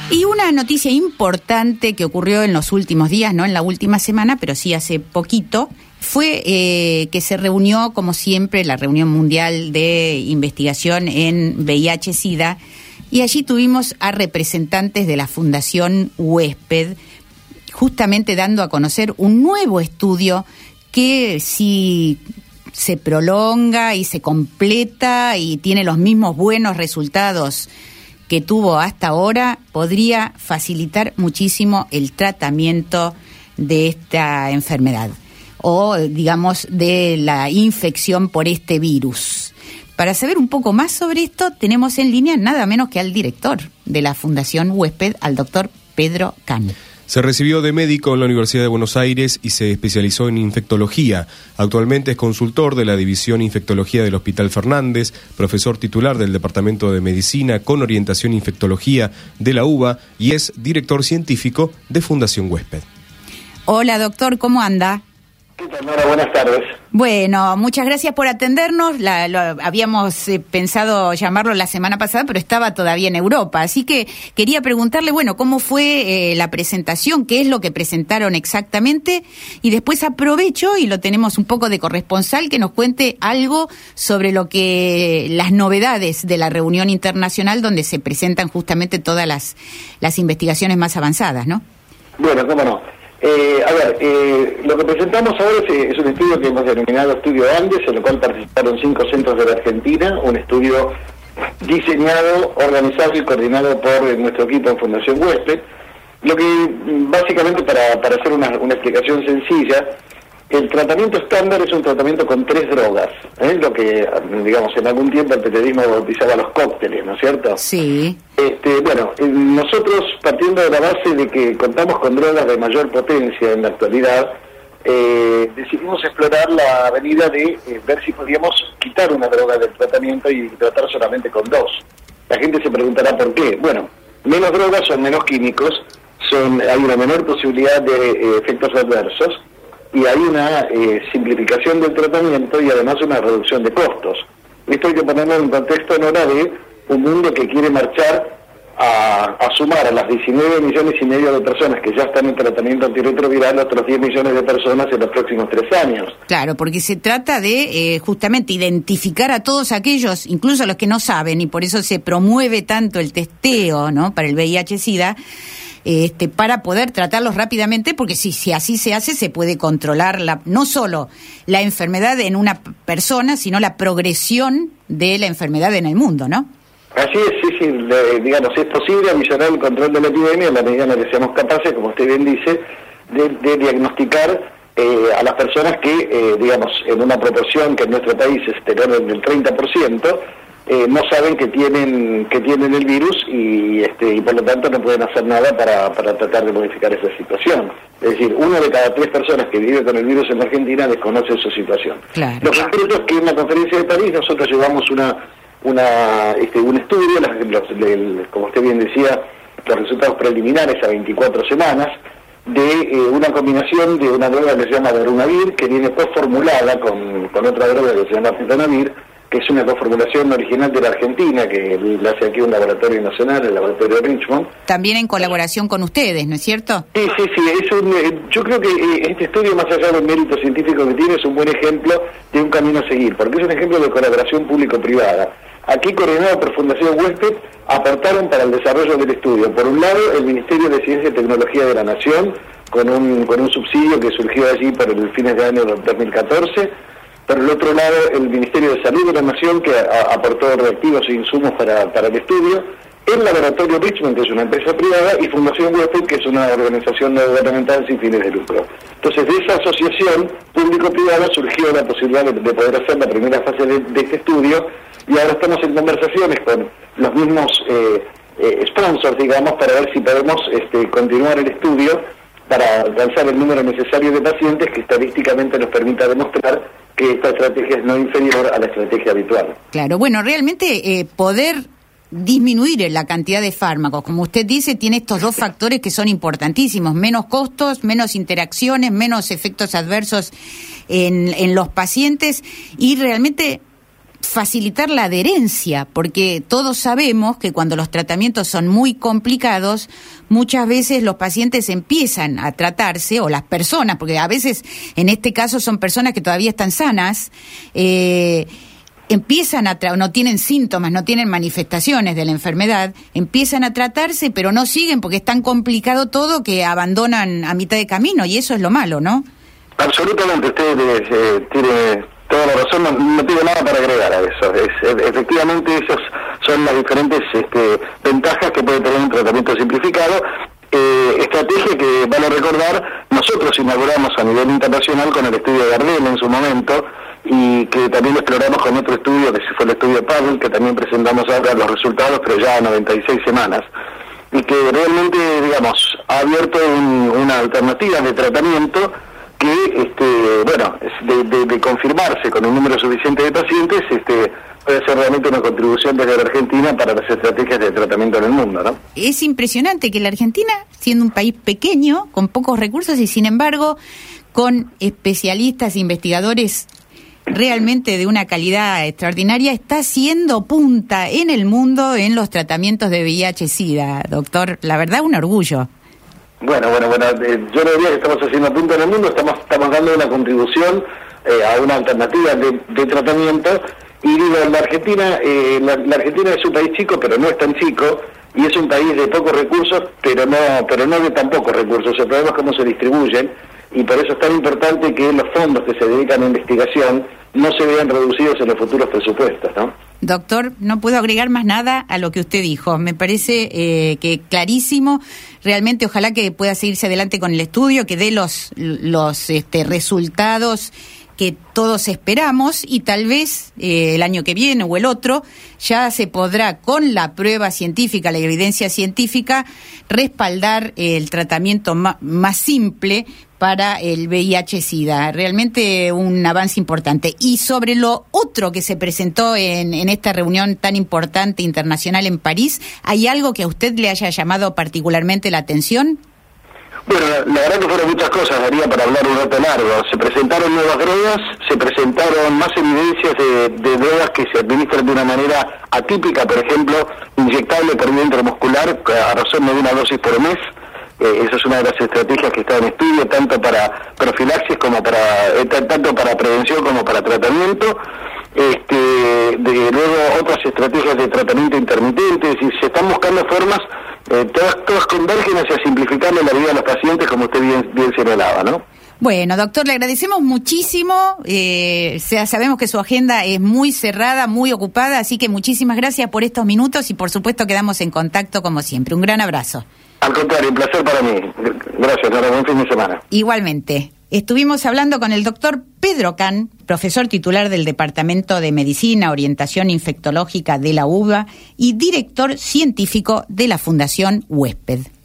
Y una noticia importante que ocurrió en los últimos días, no en la última semana, pero sí hace poquito, fue que se reunió, como siempre, la reunión mundial de investigación en VIH-Sida, y allí tuvimos a representantes de la Fundación Huésped, justamente dando a conocer un nuevo estudio que, si se prolonga y se completa y tiene los mismos buenos resultados que tuvo hasta ahora, podría facilitar muchísimo el tratamiento de esta enfermedad o, digamos, de la infección por este virus. Para saber un poco más sobre esto, tenemos en línea nada menos que al director de la Fundación Huésped, al doctor Pedro Can. Se recibió de médico en la Universidad de Buenos Aires y se especializó en infectología. Actualmente es consultor de la División Infectología del Hospital Fernández, profesor titular del Departamento de Medicina con orientación infectología de la UBA y es director científico de Fundación Huésped. Hola, doctor, ¿cómo anda? ¿Qué tal, Nora? Buenas tardes. Bueno, muchas gracias por atendernos. Habíamos pensado llamarlo la semana pasada, pero estaba todavía en Europa. Así que quería preguntarle, bueno, ¿cómo fue la presentación? ¿Qué es lo que presentaron exactamente? Y después aprovecho, y lo tenemos un poco de corresponsal, que nos cuente algo sobre las novedades de la reunión internacional donde se presentan justamente todas las investigaciones más avanzadas, ¿no? Bueno, cómo no. Lo que presentamos ahora es un estudio que hemos denominado Estudio Andes, en el cual participaron 5 centros de la Argentina, un estudio diseñado, organizado y coordinado por nuestro equipo en Fundación Huésped. Lo que, básicamente, para hacer una explicación sencilla, el tratamiento estándar es un tratamiento con 3 drogas, lo que, digamos, en algún tiempo el periodismo bautizaba los cócteles, ¿no es cierto? Sí. Nosotros, partiendo de la base de que contamos con drogas de mayor potencia en la actualidad, decidimos explorar la avenida de ver si podíamos quitar una droga del tratamiento y tratar solamente con 2. La gente se preguntará por qué. Bueno, menos drogas son menos químicos, hay una menor posibilidad de efectos adversos, y hay una simplificación del tratamiento y además una reducción de costos. Esto hay que ponerlo en contexto, Nora, de un mundo que quiere marchar a sumar a las 19 millones y medio de personas que ya están en tratamiento antirretroviral otros 10 millones de personas en los próximos 3 años. Claro, porque se trata de justamente identificar a todos aquellos, incluso a los que no saben, y por eso se promueve tanto el testeo, ¿no?, para el VIH-Sida, para poder tratarlos rápidamente, porque si así se hace, se puede controlar no solo la enfermedad en una persona, sino la progresión de la enfermedad en el mundo, ¿no? Así es, sí, digamos, es posible avisorar el control de la epidemia en la medida en la que seamos capaces, como usted bien dice, de diagnosticar a las personas que, digamos, en una proporción que en nuestro país es del 30%, no saben que tienen el virus y por lo tanto no pueden hacer nada para tratar de modificar esa situación. Es decir, 1 de cada 3 personas que vive con el virus en la Argentina desconoce su situación. Claro. Lo concreto es que en la conferencia de París nosotros llevamos un estudio, como usted bien decía, los resultados preliminares a 24 semanas, de una combinación de una droga que se llama darunavir, que viene coformulada con otra droga que se llama ritonavir, que es una coformulación original de la Argentina, que la hace aquí un laboratorio nacional, el laboratorio de Richmond. También en colaboración con ustedes, ¿no es cierto? Sí, yo creo que este estudio, más allá del mérito científico que tiene, es un buen ejemplo de un camino a seguir, porque es un ejemplo de colaboración público-privada. Aquí, coordinado por Fundación Huésped, aportaron para el desarrollo del estudio, por un lado, el Ministerio de Ciencia y Tecnología de la Nación, con un subsidio que surgió allí por el fines de año 2014, por el otro lado, el Ministerio de Salud de la Nación, que aportó reactivos e insumos para el estudio, el Laboratorio Richmond, que es una empresa privada, y Fundación Huésped, que es una organización no gubernamental sin fines de lucro. Entonces, de esa asociación público-privada surgió la posibilidad de poder hacer la primera fase de este estudio, y ahora estamos en conversaciones con los mismos sponsors, digamos, para ver si podemos continuar el estudio para alcanzar el número necesario de pacientes que estadísticamente nos permita demostrar que esta estrategia es no inferior a la estrategia habitual. Claro, bueno, realmente poder disminuir la cantidad de fármacos, como usted dice, tiene estos 2 factores que son importantísimos: menos costos, menos interacciones, menos efectos adversos en los pacientes, y realmente facilitar la adherencia, porque todos sabemos que cuando los tratamientos son muy complicados, muchas veces los pacientes empiezan a tratarse, o las personas, porque a veces en este caso son personas que todavía están sanas, empiezan no tienen síntomas, no tienen manifestaciones de la enfermedad, empiezan a tratarse, pero no siguen porque es tan complicado todo que abandonan a mitad de camino, y eso es lo malo, ¿no? Absolutamente, usted tiene toda la razón, no tengo nada para agregar a eso. Efectivamente, esas son las diferentes ventajas que puede tener un tratamiento simplificado. Estrategia que, vale recordar, nosotros inauguramos a nivel internacional con el estudio de Gardel en su momento, y que también exploramos con otro estudio, que fue el estudio Paddle, que también presentamos ahora los resultados, pero ya a 96 semanas, y que realmente, digamos, ha abierto una alternativa de tratamiento que, de confirmarse con un número suficiente de pacientes, puede ser realmente una contribución desde la Argentina para las estrategias de tratamiento en el mundo, ¿no? Es impresionante que la Argentina, siendo un país pequeño, con pocos recursos y sin embargo con especialistas e investigadores realmente de una calidad extraordinaria, está siendo punta en el mundo en los tratamientos de VIH-Sida, doctor. La verdad, un orgullo. Bueno, yo no diría que estamos haciendo punta en el mundo, estamos dando una contribución a una alternativa de tratamiento. Y digo, la Argentina es un país chico, pero no es tan chico, y es un país de pocos recursos, pero no de tan pocos recursos. El problema es cómo se distribuyen, y por eso es tan importante que los fondos que se dedican a investigación no se vean reducidos en los futuros presupuestos, ¿no? Doctor, no puedo agregar más nada a lo que usted dijo. Me parece que clarísimo. Realmente, ojalá que pueda seguirse adelante con el estudio, que dé los resultados que todos esperamos, y tal vez el año que viene o el otro ya se podrá, con la prueba científica, la evidencia científica, respaldar el tratamiento más simple para el VIH-Sida. Realmente un avance importante. Y sobre lo otro que se presentó en esta reunión tan importante internacional en París, ¿hay algo que a usted le haya llamado particularmente la atención? Bueno, la verdad que fueron muchas cosas, daría para hablar un rato largo. Se presentaron nuevas drogas, se presentaron más evidencias de drogas que se administran de una manera atípica, por ejemplo, inyectable por vía intramuscular a razón de una dosis por mes. Esa es una de las estrategias que está en estudio, tanto para profilaxis como tanto para prevención como para tratamiento. Luego otras estrategias de tratamiento intermitente, es decir, se están buscando formas, todas convergen hacia simplificarle la vida a los pacientes, como usted bien señalaba, ¿no? Bueno, doctor, le agradecemos muchísimo. Sabemos que su agenda es muy cerrada, muy ocupada, así que muchísimas gracias por estos minutos y por supuesto quedamos en contacto como siempre. Un gran abrazo. Al contrario, un placer para mí. Gracias, Nora. Buen fin de semana. Igualmente. Estuvimos hablando con el doctor Pedro Can, profesor titular del Departamento de Medicina, Orientación Infectológica de la UBA y director científico de la Fundación Huésped.